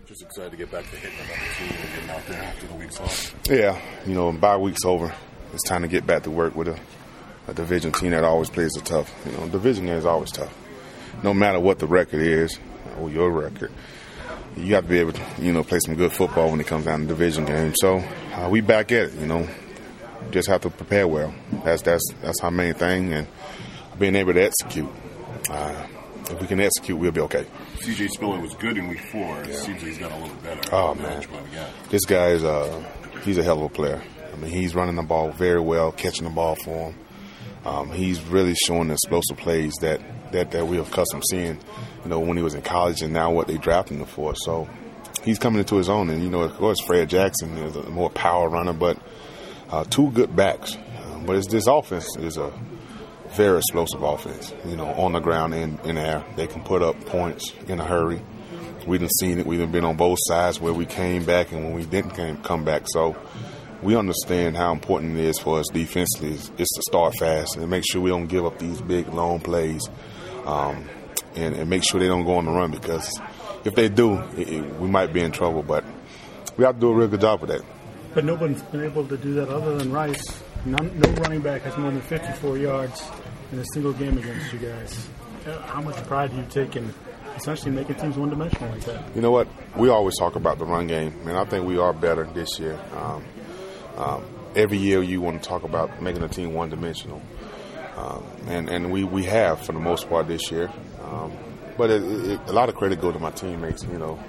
Just excited to get back to hitting another team and getting out there after the week's off. Yeah, bye week's over. It's time to get back to work with a division team that always plays a tough. Division game is always tough. No matter what the record is or your record, you have to be able to, play some good football when it comes down to division games. So we back at it. Just have to prepare well. That's our main thing, and being able to execute. If we can execute, we'll be okay. C.J. Spiller was good in week 4. Yeah. CJ's got a little better. Oh, man. This guy he's a hell of a player. I mean, he's running the ball very well, catching the ball for him. He's really showing the explosive plays that we're accustomed seeing, when he was in college and now what they drafted him for. So he's coming into his own. And, of course, Fred Jackson is a more power runner, but two good backs. But this offense is a very explosive offense, on the ground and in the air. They can put up points in a hurry. We done seen it. We've been on both sides where we came back and when we didn't come back. So we understand how important it is for us defensively is to start fast and make sure we don't give up these big, long plays and make sure they don't go on the run, because if they do, we might be in trouble. But we have to do a real good job with that. But nobody's been able to do that other than Rice. No running back has more than 54 yards in a single game against you guys. How much pride do you take in essentially making teams one-dimensional like that? You know what? We always talk about the run game, and I think we are better this year. Every year you want to talk about making a team one-dimensional, and we have for the most part this year. But a lot of credit goes to my teammates,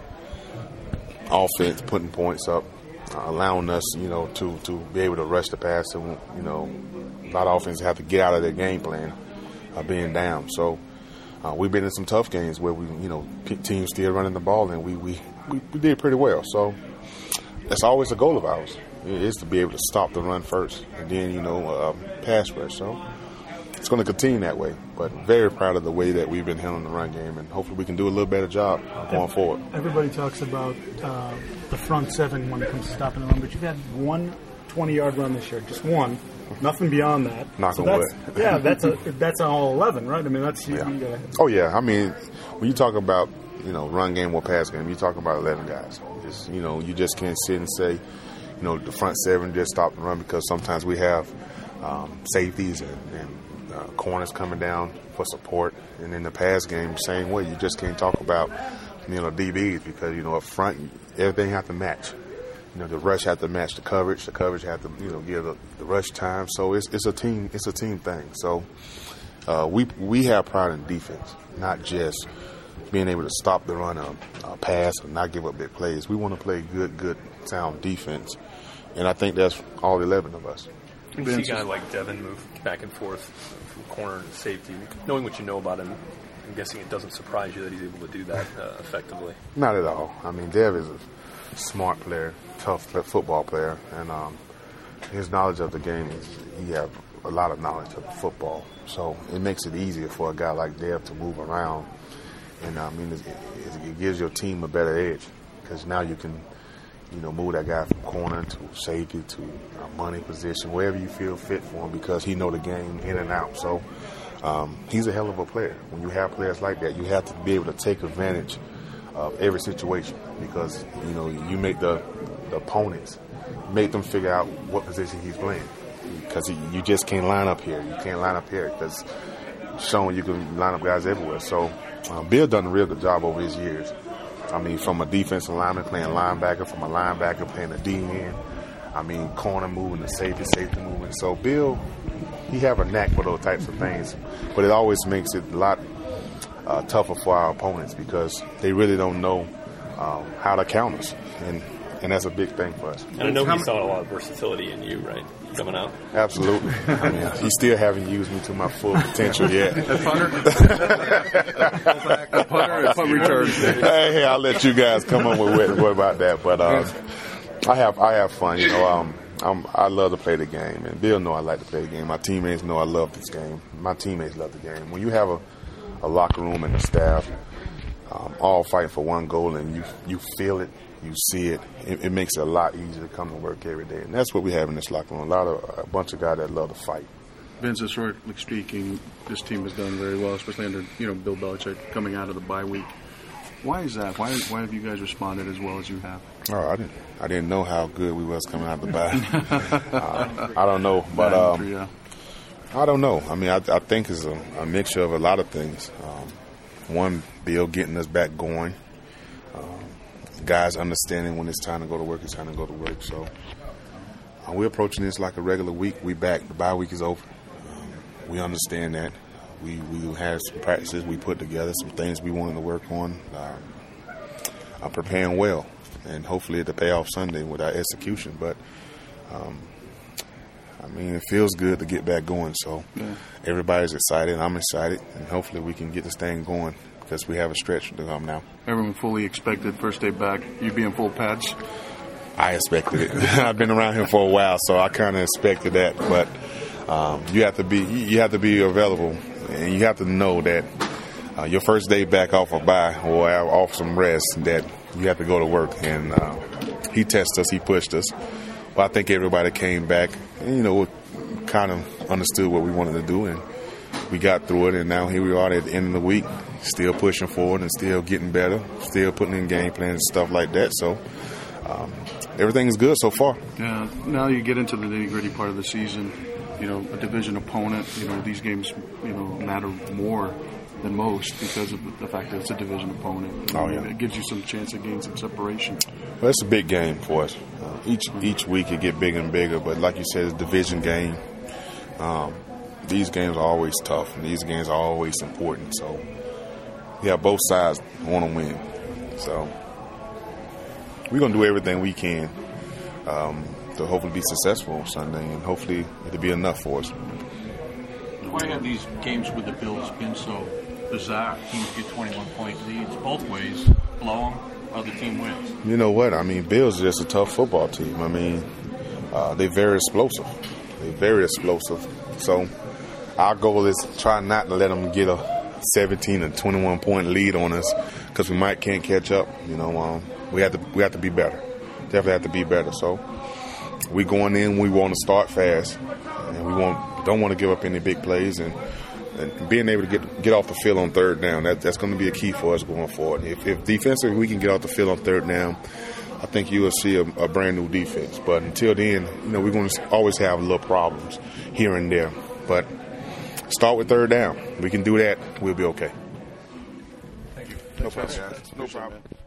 offense, putting points up, allowing us, to be able to rush the pass. And, a lot of offenses have to get out of their game plan, being down. So we've been in some tough games where teams still running the ball, and we did pretty well. So that's always a goal of ours, is to be able to stop the run first and then, pass rush. So it's going to continue that way, but very proud of the way that we've been handling the run game, and hopefully we can do a little better job going forward. Everybody talks about the front seven when it comes to stopping the run, but you've had one 20-yard run this year, just one, nothing beyond that. Knock on wood. Yeah, that's all 11, right? I mean, that's Oh yeah, I mean, when you talk about run game or pass game, you talk about 11 guys. Just, you just can't sit and say, the front seven just stop the run, because sometimes we have safeties and corners coming down for support, and in the pass game, same way. You just can't talk about DBs, because up front everything has to match. The rush has to match the coverage has to give the rush time. So it's a team thing. So we have pride in defense, not just being able to stop the run, pass, and not give up big plays. We want to play good sound defense, and I think that's all 11 of us. When you see a guy like Devin move back and forth from corner to safety, knowing what you know about him, I'm guessing it doesn't surprise you that he's able to do that effectively. Not at all. I mean, Dev is a smart player, tough football player, and his knowledge of the game he has a lot of knowledge of football. So it makes it easier for a guy like Dev to move around, and it gives your team a better edge, because now you can move that guy from corner to safety to money position, wherever you feel fit for him, because he know the game in and out. So he's a hell of a player. When you have players like that, you have to be able to take advantage of every situation, because you make the opponents make them figure out what position he's playing, because you just can't line up here. You can't line up here, because showing you can line up guys everywhere. So Bill done a real good job over his years. I mean, from a defensive lineman playing linebacker, from a linebacker playing a D-end, I mean, corner moving to safety moving. So Bill, he have a knack for those types of things, but it always makes it a lot tougher for our opponents, because they really don't know how to count us, and that's a big thing for us. And I know he saw a lot of versatility in you, right, coming out? Absolutely. I mean, he still haven't used me to my full potential yet. A punt return. Hey, I'll let you guys come up with what about that. But I have fun. I love to play the game, and Bill know I like to play the game. My teammates know I love this game. My teammates love the game. When you have a locker room and a staff all fighting for one goal, and you feel it, you see it, it makes it a lot easier to come to work every day. And that's what we have in this locker room, a bunch of guys that love to fight. Vince, historically speaking, this team has done very well, especially under Bill Belichick coming out of the bye week. Why is that? Why have you guys responded as well as you have? Oh, I didn't know how good we was coming out the bye. I don't know, but I don't know. I mean, I think it's a mixture of a lot of things. One, Bill getting us back going. Guys understanding when it's time to go to work, it's time to go to work. So we're approaching this like a regular week. We back. The bye week is over. We understand that. We had some practices we put together, some things we wanted to work on. I'm preparing well, and hopefully it'll pay off Sunday with our execution. But, I mean, it feels good to get back going. So everybody's excited. I'm excited, and hopefully we can get this thing going because we have a stretch to come now. Everyone fully expected first day back you be in full pads? I expected it. I've been around here for a while, so I kind of expected that. But you have to be available, and you have to know that your first day back off a bye or off some rest, that you have to go to work. And he tested us, he pushed us. But I think everybody came back and, kind of understood what we wanted to do, and we got through it. And now here we are at the end of the week, still pushing forward and still getting better, still putting in game plans and stuff like that. So everything is good so far. Yeah. Now you get into the nitty-gritty part of the season. A division opponent. These games, matter more than most because of the fact that it's a division opponent. It gives you some chance to gain some separation. Well, it's a big game for us. Each week it get bigger and bigger, but like you said, it's a division game. These games are always tough, and these games are always important. So we have both sides want to win. So we're going to do everything we can to hopefully be successful on Sunday, and hopefully it'll be enough for us. Why have these games with the Bills been so bizarre? Teams get 21-point leads both ways, blow them, other team wins. You know what? I mean, Bills are just a tough football team. I mean, they're very explosive. So our goal is to try not to let them get a 17 or 21-point lead on us because we can't catch up. We have to be better. Definitely have to be better. So we going in, we want to start fast, and we don't want to give up any big plays, and being able to get off the field on third down, that's going to be a key for us going forward. If defensively we can get off the field on third down, I think you will see a brand new defense. But until then, we're going to always have little problems here and there. But start with third down. We can do that. We'll be okay. Thank you. No problem, guys. No problem.